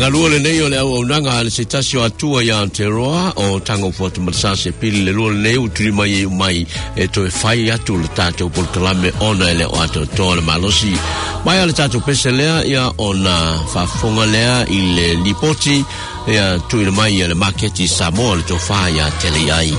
Ngalua le nei o le au nanga le se tasi o atua ya Aotearoa o tango fotu matasase pili le lua le nei uturi mai e to e fai atu le tātou polkalame ona ele o ato toa le malosi mai ale tātou pese lea ia ona whafonga lea i le lipoti ia tui le mai ia le maketi Samoa le to whai a tele ai.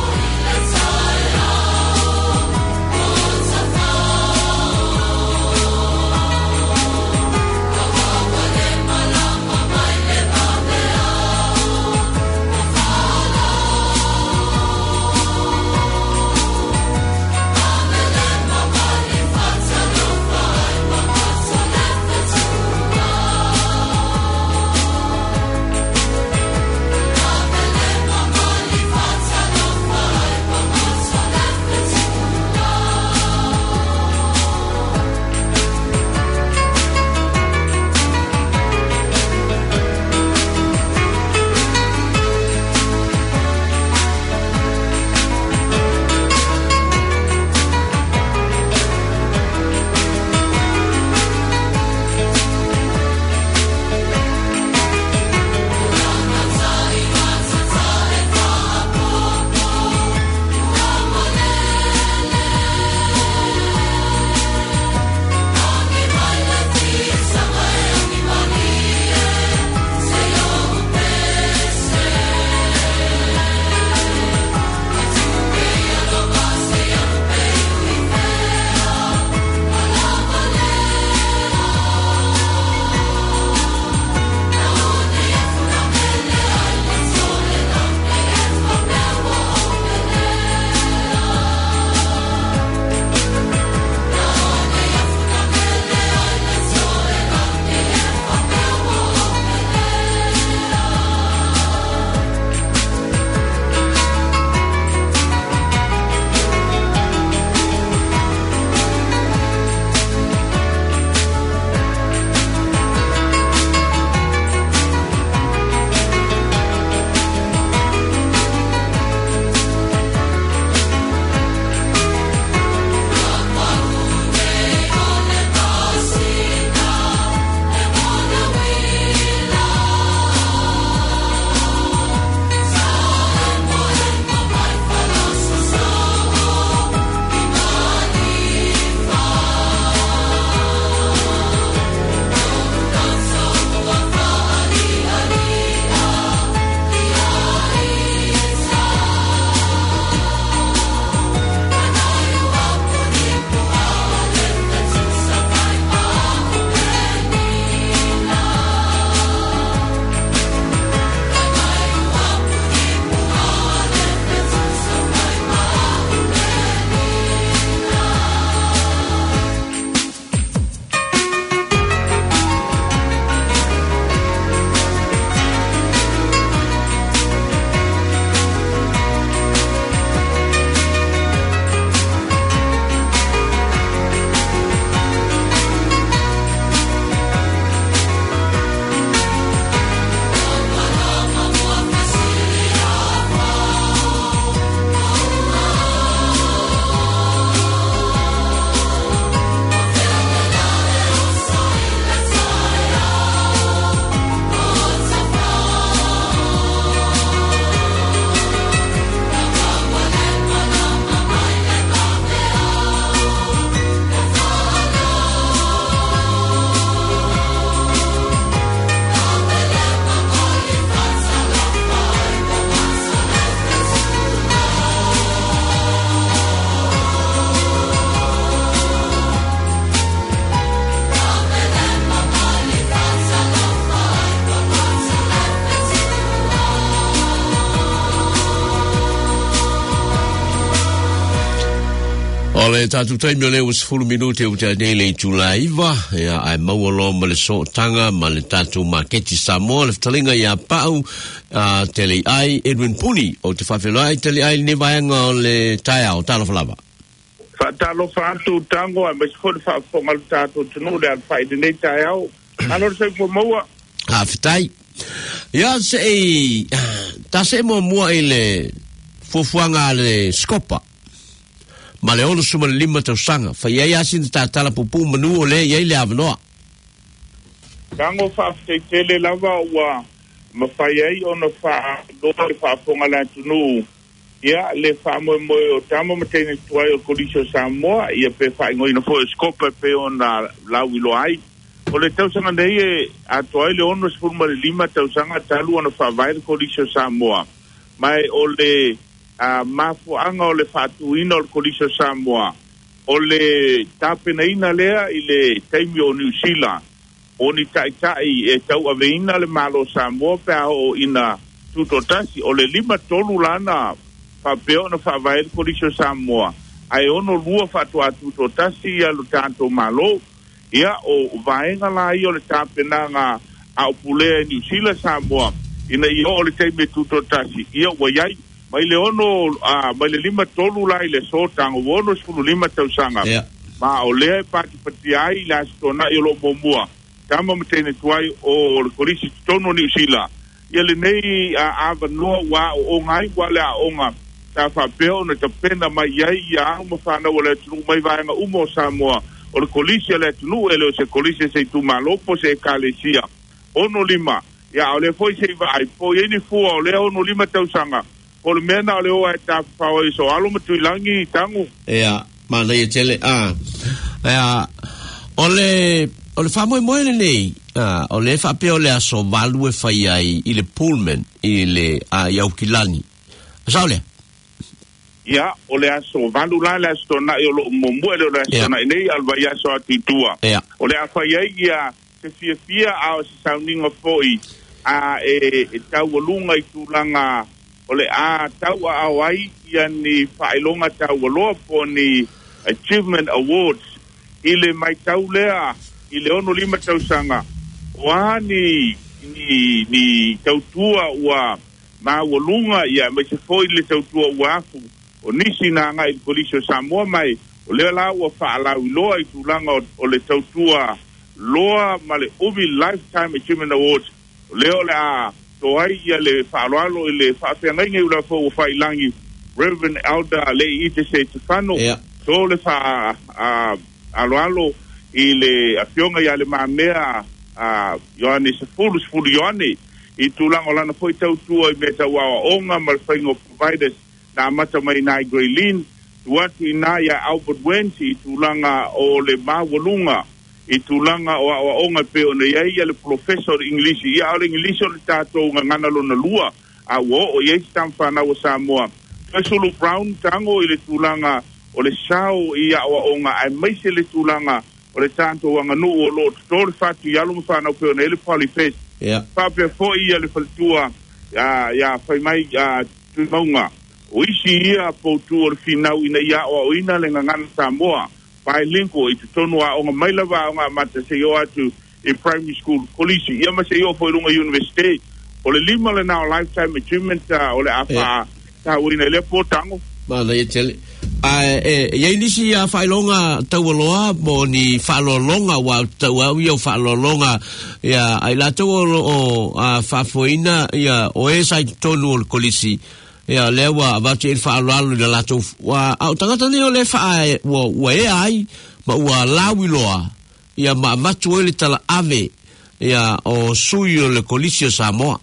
Ole tatu taimi ole was 10 minute o te nei tulaiva ia ai mauolo ma le so tanga ma le tatu maketi Samoa le talinga ia pau tele ai Edwin Puni o te whawhelai tele ai ne vaenga o le taia o talo falava. Talo fatu tango a mas for mal tatu tunu le fai de nei taia o ano se po moa. Fitai. Ia se ta se mo mua ile fofuanga le skopa. Ma le ono suma le lima tau sanga. Fa ia ia sin ta tala pupu manu o le ia le avanoa. Tango fa se tele lava ua ma fai ai ona fa doa le fa fonga la tunu ia le fa mo o tamo matene tuai o Kolisio Samoa ia pe fa ngoi no fo scope pe ona la wilo ai o le tau sanga nei e atoai le ono sfurma le lima tau sanga talu ona fa vai Kolisio Samoa mai o le mafu anga o le fatuina o Kolisio Samoa o le tapena ina lea i le taimi o New Zealand o ni tai e tau aveina le malo Samoa pe o ina tutotasi o le lima tolu lana fa peo na fa vai Kolisio Samoa ai ono lua fatua tutotasi ia lo tanto malo ia o vaenga la i o le tapena nga au pulea New Zealand Samoa ina i o le taimi tutotasi ia waiai mai le ono mai le lima tolu la i le sotango wono sulu lima tausanga ma o le pati ai la stona i lo momua tama mtene tuai o le Kolisio tono New Zealand ia le nei ava noa wa o ngai wale a onga ta fa peo na ta pena mai ai ia uma fana wale tunu mai vaenga umo Samoa o le Kolisio le tunu ele o se Kolisio se tu malopo se kalesia ono lima ia o le foi se vai po ini fu o le ono lima tausanga o le mena o le oa e ta fao e so alo matu ilangi tangu ia mana ia tele o le whamoe moe nei o le whapeo le aso value whai ai i le Pullman i le Iaukilani sao le? Ia, o le aso valu la le aso na i o lo momue le aso na i nei alwa i aso atitua o le a whai ai ia se fia ao se sauninga foi e tau walunga i tūlanga o le tau a awai ia ni whailonga tau waloa po ni Achievement Awards i le mai tau lea i le ono lima tau sanga wa ni tautua ua ma walunga ia mai se foi le tautua ua afu o nisi na nga i Kolisio Samoa mai o lea la ua whaalau loa i tūlanga o le tautua loa ma le umi Lifetime Achievement Awards o leo le toai ia le whaaloalo i le whaafengai ngai ula fo whailangi Reverend Elder le ite se tefano so le aloalo i le afionga ia le mamea Ioane Sefulu Ioane i tūlanga o lana foi tautua i meta wawa onga ma le whaingo providers na amata mai nai Graylin tuatu i nā ia Albert Wensi i tūlanga o le mawalunga i tūlanga o onga pe o nei ia le professor English ia o le English o le tātou ngana lona lua o iei stamwhana o Samoa Sulu Brown tango i le tūlanga o le sao ia o onga ai maise le tūlanga o le tātou anganu o lo tōre whatu i alu mwhana pe o nei le Polyfest whapea fo ia le whaltua ia whai mai tui maunga o isi ia poutu o le whinau ina ia o ina le ngangana Samoa pai linko i te tonu a onga mailawa onga mata se yo atu i primary school Kolisio ia ma se yo fo ilunga university o le lima le nao lifetime achievement o le apa ta uina le po tango mana ia tele ia nisi ia whailonga taualoa mo ni whalolonga wa tauau ia whalolonga ia ai lato o whafoina ia o e sai tonu o Kolisio ia lewa abate il whaaloalo le lato wa au tangata ni o le wha wa e ai ma ua lawiloa ia ma matu ele tala ave ia o sui o le Kolisio Samoa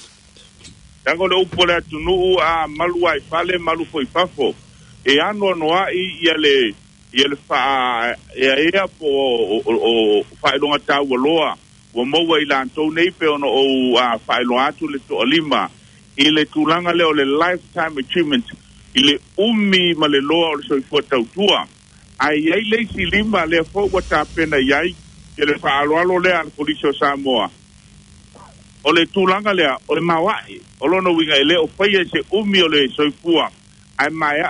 tango le upo le atunu malu ai fale malu foi pafo e ano noa ia le wha ia po o whailonga tau aloa wa moua i lantou nei pe ono o whailonga atu le to alima i le tūlanga leo le lifetime achievement i le umi ma le loa o le soifua tautua ai leisi lima le fo wata pena iai ke le whaaloalo lea al Kolisio Samoa o le tūlanga lea o le mawai o lono winga i leo whaia se umi o le soifua ai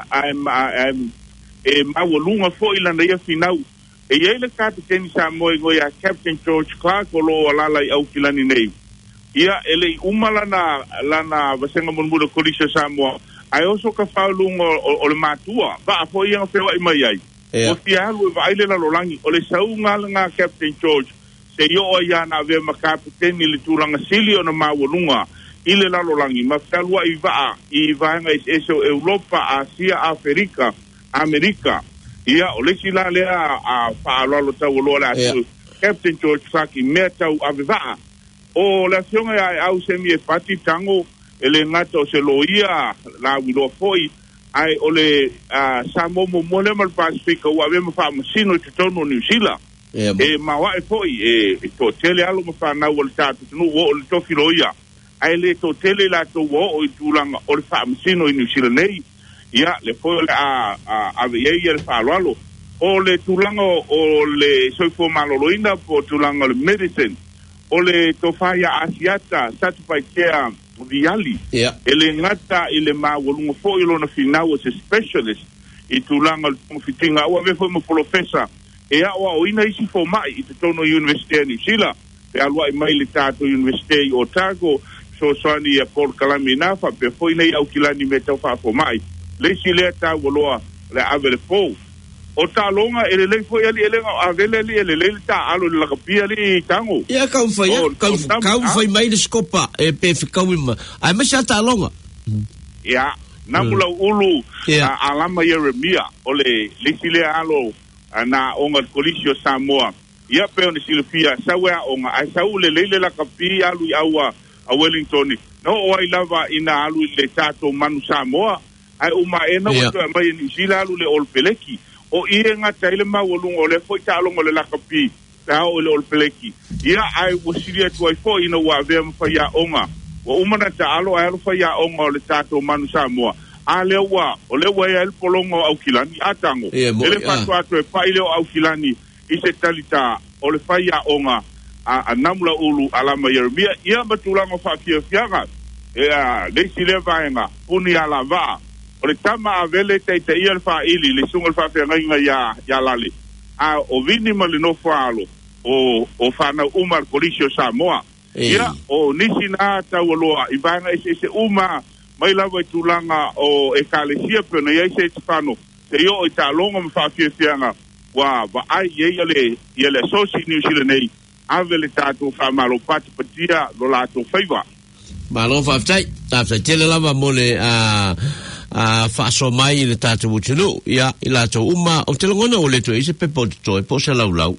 mawalunga fo i lana ia finau e iai le kapiteni Samoa i ngoia Captain George Clark o lo alala i Aukilani nei ia ele lana vasenga monmura Kolisio Samoa ai oso ka faulunga o le matua va fo ia fewa i mai ai o fialu va ile la lolangi o le saunga nga Captain George se yo o ia na ve makapiteni le tūlanga sili o na mawalunga ile la lolangi ma fialu i vaenga eso Europa Asia Amerika ia o le sila lea a faalo tau lola Captain George Saki mea tau aveva o la fionga ai au semi e pati tango ele ngata o se loia la wilo foi ai ole sa momo mole mal Pasifika wa ve fa masino te tono New Zealand e ma wa e foi e to tele alo ma fa na wol tatu no o le to filoia ai le to tele la to wo o tulanga o fa masino New Zealand nei ia le foi a ye le fa lo o le tulanga o le soi fo maloloina po tulanga le medicine o le tofaya asiata certified care viali ele ngata ile mawolungo fo ilo na finau as a specialist i tulanga le fitinga o ave fo mo professor e a o ina isi fo mai i tono University of New Zealand pe alwa i mai le tato University o Otago so swani ya Port Kalamina fa pe fo ina i au kilani meta fa fo mai le sile ta woloa le ave le fo o talonga ele le foi ali ele avele ali ele ta alo la kapia ali tango ia kau foi mai de skopa e pe fikawima ai masa talonga ia namula ulu alama Yeremia ole lisile alo na onga kolisio Samoa ia pe on silfia sawa onga ai saule le la kapia alu awa a Wellington no o ai lava ina alu le tato manu Samoa ai uma ena o mai ni sila alu le olpeleki o ia ngata ile mawolungo o le foi talongo le lakapi ta o le olpeleki ia ai wosiria tu ai foi ina wa ve mfaya onga o umana ta alo ai fa ya onga o le tato manu Samoa ale wa o le wa el polongo au kilani atango ele fa atu e pa ile au kilani i se talita o le fa ya onga a namula ulu alama Yeremia ia batulango fa fiaga le sile vaenga puni ala va o le tama avele te ia le faili le sunga le faafeaga'iga ia lale a o vini ma le nofo alo o fanau uma le polisi o Samoa ia o nisi na taualoa i vaega ese uma mai lava i tulaga o ekalesia pena ia se tefano se io o talonga ma faafiafiaga ua vaai ia le asosi New Zealand nei ave le tatou faamalo pati patia lo latou faiva malo faafetai tele lava mo le fa so mai le tatu utulu ia ila to uma o te longona o le to ise pe po to e po se lau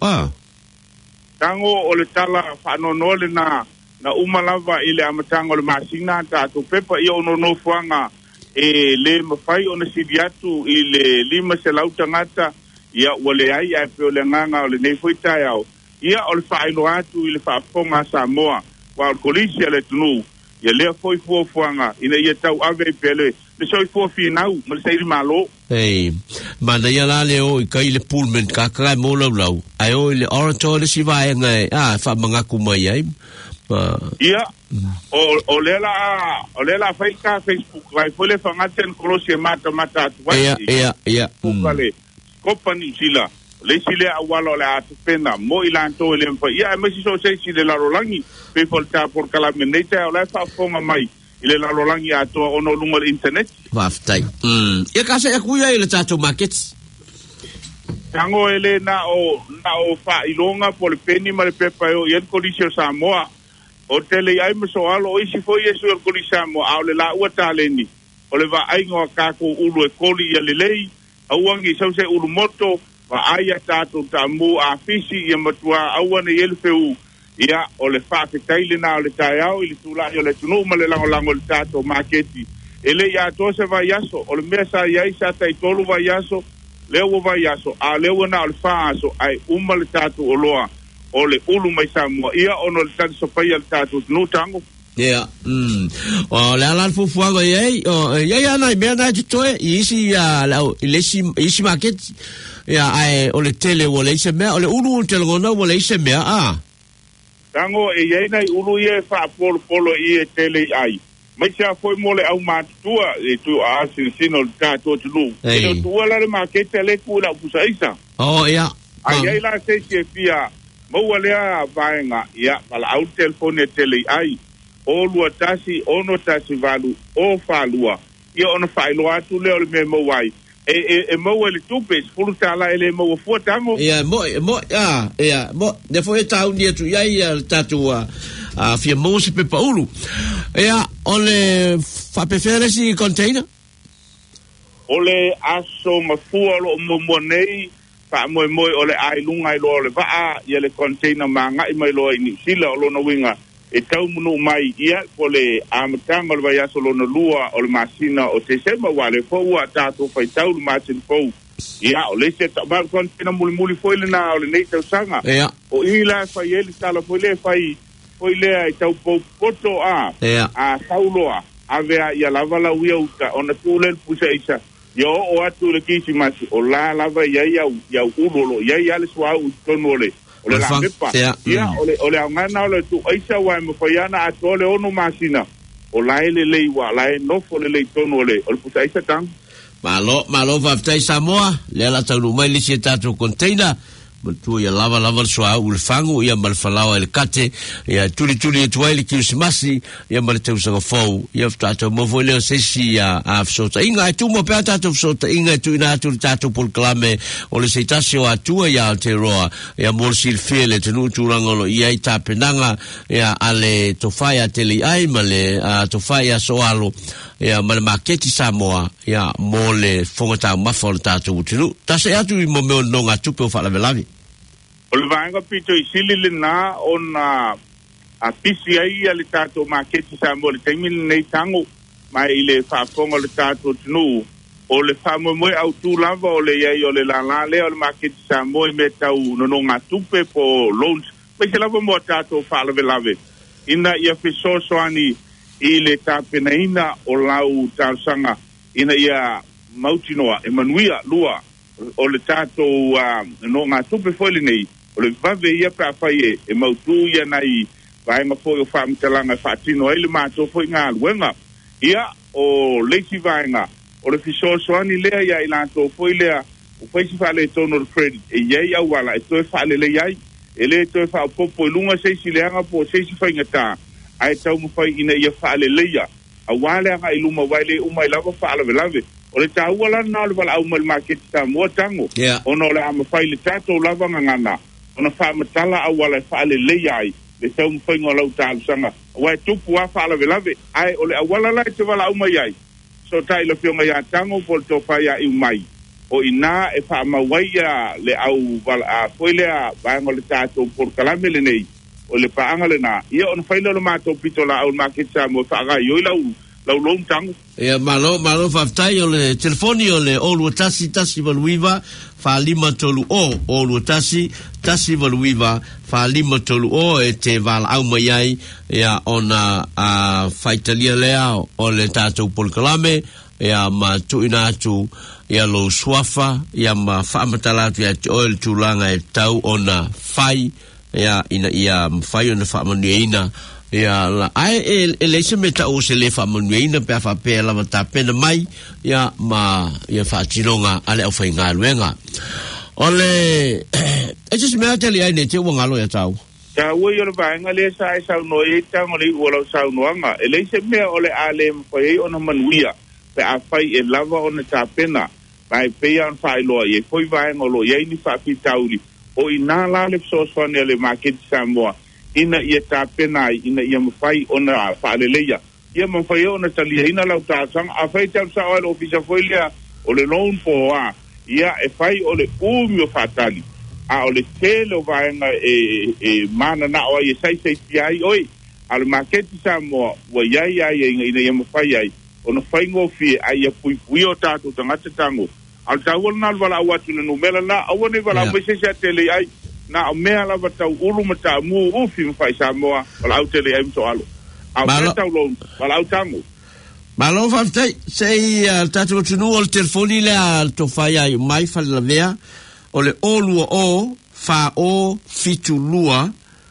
tango o le tala fa no le na uma lava ile amatango le masina tatu pepa ia ono no fuanga e le mafai ona sidiatu ile lima se lau tangata ia wale ai ai pe o le nganga o le nei foita yao ia o le fa ilo atu ile fa fonga Samoa wa kolisia le tunu ia le foi fuanga ina ia tau ave pele le soi fo finau ma sei malo ma da ia la le o i kai le pullman ka mo lau ai o le orator le si vai ngai fa manga ku mai ai ia o le la fai ka Facebook vai foi le fanga ten close mata ia vale company sila le sile awalo le atpena mo ilanto le fa ia me si so sei si le la rolangi pe volta por kala meneta o la fa fonga mai ile la rolangi ato ono lungo internet waftai ia kasa ya kuya ile tato market tango ele na o fa ilonga por peni ma le pepa yo yen kolisio Samoa o tele ai me so alo isi foi yesu el kolisio Samoa le la uataleni o le va ai ngo ka ko ulu e koli ya lelei auangi sau se ulu moto va ai tato tamu a fisi ia matua awane yelfeu ia o le faafetaile na o le taeao i le tula'i o le tunuu ma le lagolago le tatou maketi e le iā toa se vaiaso o le mea sa iai sa taitolu vaiaso lea ua vaiaso a lea ua na o le fāaso ai uma le tatou oloa o le ulu mai Samoa ia ono le talisopaia le tatou tunuu tango ia o le ala fuafuaga iai iai ana i mea na tutoe i isi i isi maketi ia ai o le tele ua le ise mea o le ulu o le telegona ua le ise mea tango e yena i ulu ye fa polo i e tele ai mai sia foi mole au matua e tu a sino le tato tulu e tu ala le makete le kula pusaisa ia ai la se fia mo wale a vaenga ia pala au telefone tele ai o lua tasi ono tasi valu o falua ia ono failo atu le o le me mo wai e mo ele tupes fulu tala ele mo fu tango mo de foi tau dia tu ia tatu a fia mo se pe Paulo ole fa prefere si container ole aso ma fu lo mo nei fa mo ole ai lunga i lo le va ia le container manga i mai lo ni sila lo no winga e tau munu mai ia po le amatanga le vai aso lona lua o le masina o te sema wale fo a tato fai tau le masin fo ia o le se tabar kon pina muli foi le na o le nei tau sanga o ila fai ele tala foi le foi le ai tau poto a sauloa a vea ia lava la uia uta ona tule le pusa isa yo o atu le kisi masi o la lava ia ulolo ia le swa u tonole o le la mepa ia o le ngana o le tu aisa wa mo faiana a tole ono masina o la ele wa la no fo le tonole o le pusa isa tang malo va tai Samoa le la tau mai le si tatu container tu ia lava sua ul fangu ia mal falao el kate ia tuli tuai le Krismasi ia mal tau sanga fou ia tatu mo vole se si a afsota inga tu mo pe tatu afsota inga tu ina tu tatu pol clame o le setasio a tu ia Aotearoa ia mol sil fele tenu tu rangolo ia ita penanga ia ale tofaya tele ai male tofaya soalo ia mal maketi Samoa ia mole fongata mafol tatu tunu tase atu mo me no nga tu pe fa la velavi o le vanga pito i sili le na ona a pisi ai ale tato maketi Samoa le taimili nei tango mai le whaafonga le tato tunu o le whamoe au tu lava o le iai o le lala le o le maketi Samoa me tau nono ngā tupe po loans me se lava mo tato whaalave lave ina ia fisoso ani i le tapena ina o lau tausanga ina ia mautinoa e manuia lua o le tato no ngā tupe foile nei o le vave ia pra fai e mautu ia nai vaenga foi o whaamitalanga whaatino ai le mātou foi ngā luenga ia o leisi vaenga o le fisosoani lea ia i lato foi lea o faisi whaale tono credit e iei au wala e toi whaale le iai e le toi wha popo i lunga seisi leanga po seisi whaingata ai tau mo fai ina ia whaale leia a wale anga i luma waile umai lava whaala velave o le tau wala na le wala au mal market Samoa tango ono le ama fai le tato lava ngana ona fa matala au wala whaale leia ai le tau mo fai ngolau talu sanga wai tupu wa whaala velave ai o le awala lai te wala umai ai so tai lo fionga ya tango pol to fa ya i umai o ina e fa mawaia le au wala a foile a vaenga le tato por kalame le nei o le paanga le na ia on faila lo mato pito la au market Samoa faga yo lau long tango ia malo faftai o le telefoni o le olu tasi valuiva fa lima tolu o olu tasi valuiva fa lima tolu o e te vala au mai ai ia ona a faitalia lea o le tatou polkalame ia ma tuina atu ia lo suafa ia ma whaamatala ia te oil tūlanga e tau ona fai ia ina ia fai ona whaamanueina ia la ai le se meta o se le whaamanueina pe fa pe la mata pena mai ia ma ia whaatinonga ale au whai ngā luenga ole e just mea te li ai ne te wangalo ia tau ta ua i o le vaenga le sa e sau no e tango le ua lau sau noanga e le se mea o le ale mwhai ona manuia pe a whai e lava ona ta pena mai pe an whai loa i e koi vaenga lo i ni whaapi tauri o i nā la le psoswane le market Samoa ina ia ta pena ina ia mwhai ona whaaleleia ia mwhai ona talia ina lau tāsang a whai tau sa oel ofisa whailea o le loan po a ia e whai o le umi o whaatali a o le tele o vaenga e mana na o e sai tiai oi a le market Samoa wa iai ina ia mwhai ai ona whai ngofi ai a pui o tātou tangata tango al tau na wala watu na numela na awone wala mese se tele ai na mea la tau ulu mata mu ufi mfai Samoa wala au tele ai so alo au tau lo wala au tango malo faftai sei tatu tunu o telefoni le to fai ai mai fa la vea o le olu o fa o fitulua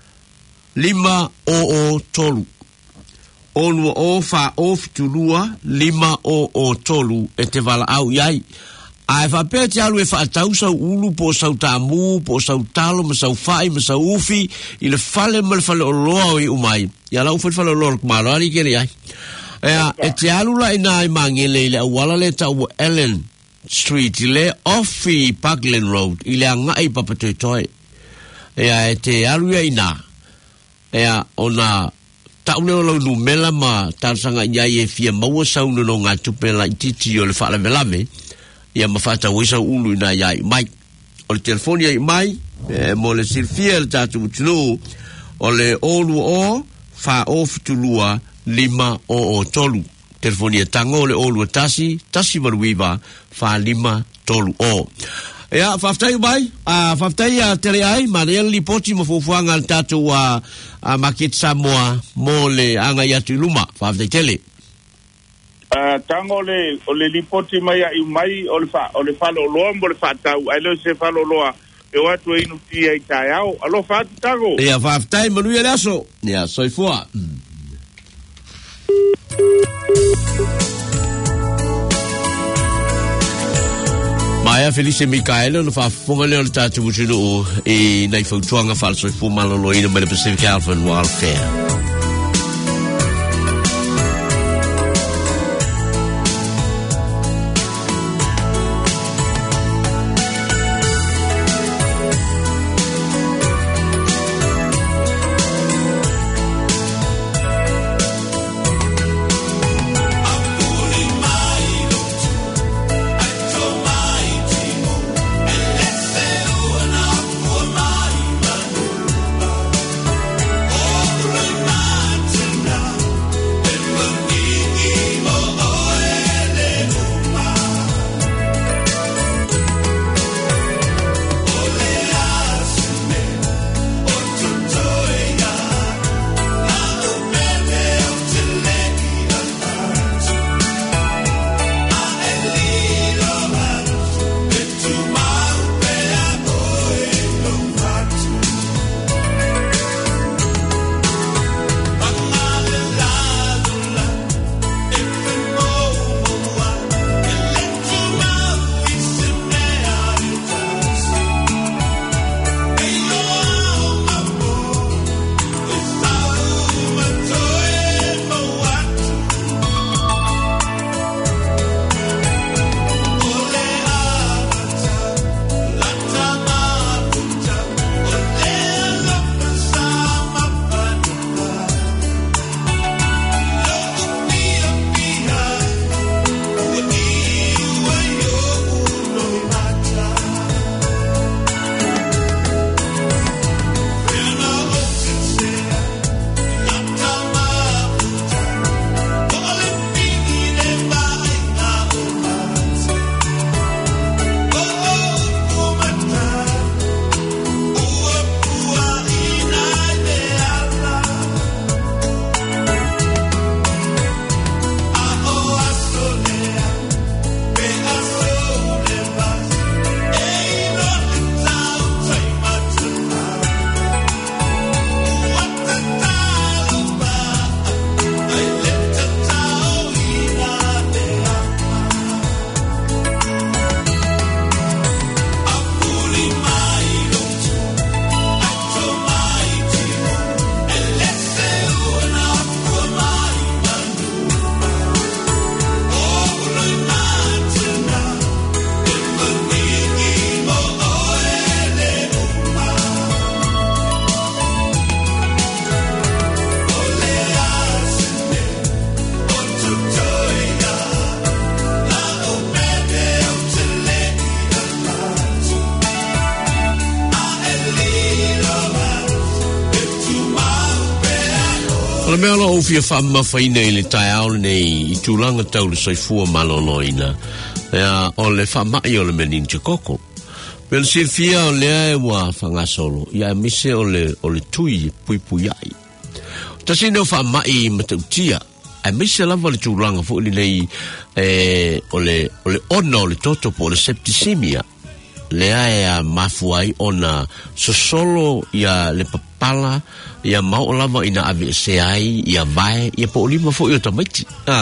lima o tolu olu o fa o fitulua lima o tolu e te wala au iai ai fa pe te alu e fa tau sa ulu po sa tamu po sa talo ma sa fai ma sa ufi i le fale mal fale o loa i umai ya la ufi fale o loa malo ari kere ai e te alu la ina i mangele le wala le tau Ellen Street le offi Parkland Road i le ngai papatoitoi e te alu ya ina ona tau leo lau numela ma tarsanga iai e fia maua sau no ngā tupela i titi o le whaala melame ia mafata wisa ulu ina iai mai o le telefoni ai mai mo le silfia le tatu utinu o le olu o fa ofutulua 5 o tolu. Telefonia tango le olu tasi maruiva fa 5 tolu o. Ya, faftai bai, faftai tere ai, mariel li poti mo fufuanga al tatu wa Makit Samoa mo le anga yatu luma, faftai tele. Tango le li poti mai ai mai o le fa lo loa mo le fa tau, ai le se fa lo loa. E watu e inu tia i tai au, alo fa tago. Ya, faftai manuia laso. Ya, soifua. Maia Felice Mikaela no whafonga leo le tātu utinu o e nei whautuanga whalsoi fumalolo ina mai le Pacific Health and Welfare. Ole mea la ofia whamma whaina i le tai au nei I tūlanga tau le soifua maloloina. Ea o le whamma I o le meninja koko. Pela silfia o lea e wa whangasolo. Ia mise o le tui pui pui ai. Tasine o whamma I matautia. A mise lava le tūlanga fu li nei o le ona o le totopo o le septicemia. Lea e a mafuai ona sosolo ia le papala ia mau lava ina ave se ai ia vai ia po lima fo ia tamaiti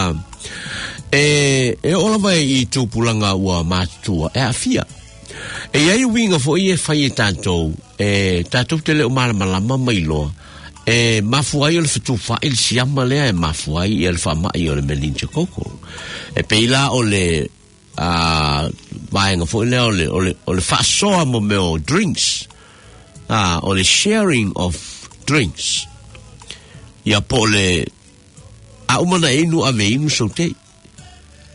o lava I tupulanga ua matua e afia ai winga fo ia fai tanto tanto tele o malama mailo mafuai o le fitu fa il siama lea mafuai ia le fama ia le melinche koko peila o le vaenga fo le o le fasoa mo meo drinks o le sharing of drinks ia po le a umana inu ave inu so te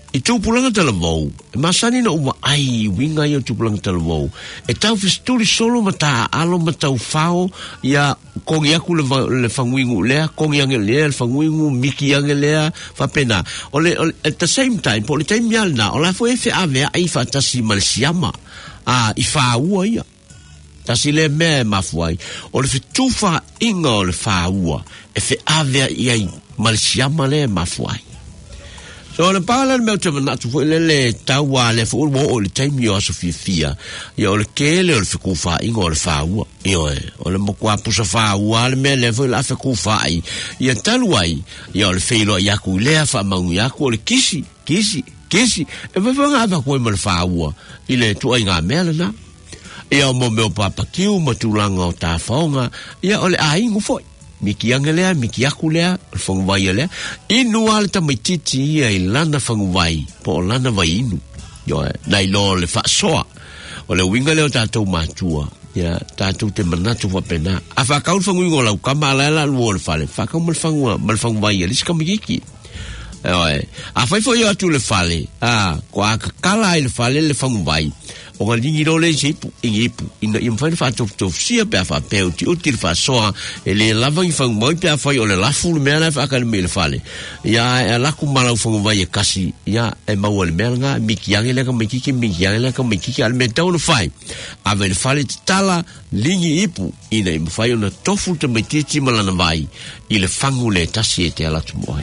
I tūpulanga talavou. E masani na uma ai winga i o tūpulanga talavou. E tau fisturi solo ma tā alo ma tau whao ia kongi aku le whanguingu lea, kongi ange lea, le whanguingu miki ange lea, whapena. At the same time, po le taimi al na, o la fo e whi awea ai whatasi malisiama. I whaua ia. Tasi le mea mafuai. O le fitufa inga o le whaua. E whi awea iai malisiama le mafuai. So le pala le mea manatu fo le taua le fo o le taimi o aso fia ia o le kele o le whikuwha inga o le whaua o le mokua pusa whaua le mea le fo la whikuwha ia taluai ia o le wheilo iaku lea wha maungu iaku o le kisi e wawanga awa koe ma le whaua i le tua inga mea lana ia o mo meo papakiu ma tūlanga o tā whaonga ia o le aingu foi miki angelea, miki akulea, whangwai alea. Inu ale ta maititi ia i lana whangwai, po o lana vai inu. Nai lo le whaasoa. O le winga leo tātou mātua. Tātou te manatu wapena. A whakaun whanguingo lau, ka maalaela luo le whale. Whakau mal whangwai alea, lisi kamikiki. A whaifo i atu le whale. Ko a kakala i le whale le whangwai. O ngā lingi role se ipu, ina whaine whātof sia pia whapeo, ti uti le whaasoa, e le lavangi whangumai pia whai o le lafu le mea lai whakane me le whale. Ia e laku malau whangumai e kasi, ia e maua le mea ngā, miki ange leka mekiki ale me tau le whai. Awe le whale te tala lingi ipu, ina i mwhai o na tofu te meititi malana vai, i le whangu le tasi e te alatu moai.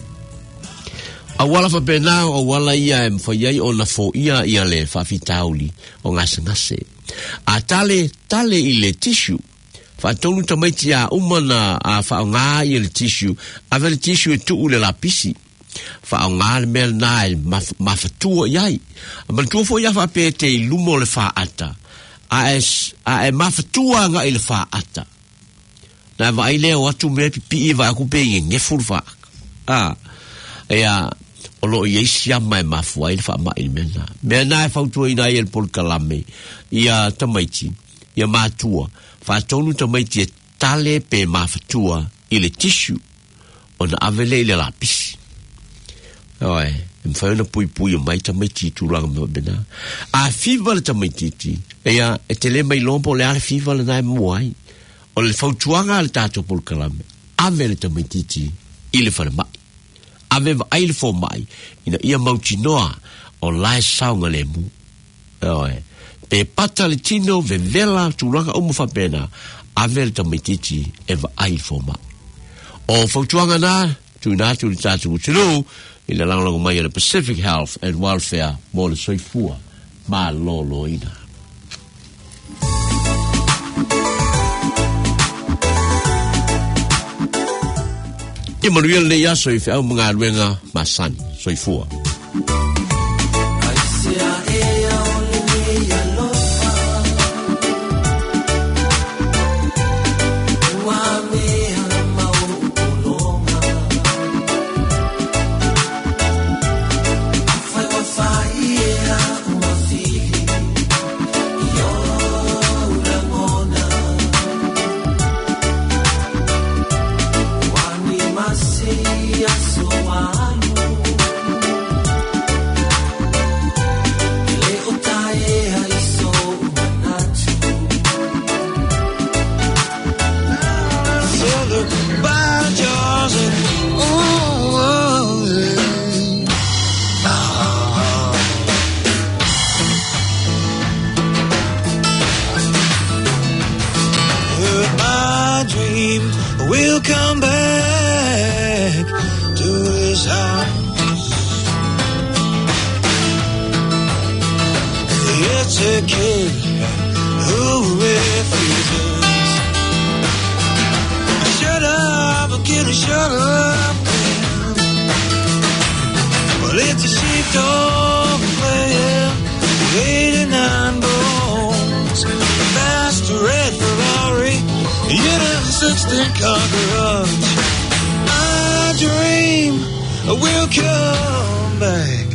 Awala fa pena o wala ia e mwhaiai o na fo ia le whawhitauli o ngase. A tale i le tishu. Whaatonu tamaiti a umana a whaongā i le tishu. A le tishu e tuu le lapisi. Whaongā le mea nā e mawhatua iai. A malatua fo ia whapete i lumo le whaata. A e mawhatua nga i le whaata. Na wa ai leo atu mea pipi i wa aku pe i ngefuru whaaka. O lo i eisi ama e mafua i le wha ama i mena. Mea nā e whautua i nai e le polkalame. Ia tamaiti. Ia mātua. Whaatonu tamaiti e tale pe mawhatua i le tishu. O na avele i le lapisi. Oe. E mwhaiona pui o mai tamaiti i tūranga me bena. A whiwa le tamaititi. Ia e te le mai lompo le ale whiwa le nai muai. O le whautuanga le tātou polkalame. Avele tamaititi i le whare mai. Ave ai le fo mai ina ia mautinoa o lai saunga le mu. Pe pata le tino ve vela tulanga umu whapena ave le tamaititi eva ai le fo mai. O whautuanga nā, tu nātu le tātu utiru i le langalango mai le Pacific Health and Welfare mo le soifua mā lolo ina. Emmanuel le ya soi fa mga ruenga masani soi fua. We'll come back to this house. It's a kid who refuses. Shut up, kid, shut up. Well, it's a sheepdog playing 89 bones. Fast red Ferrari. Yet a 16-car garage. My dream will come back.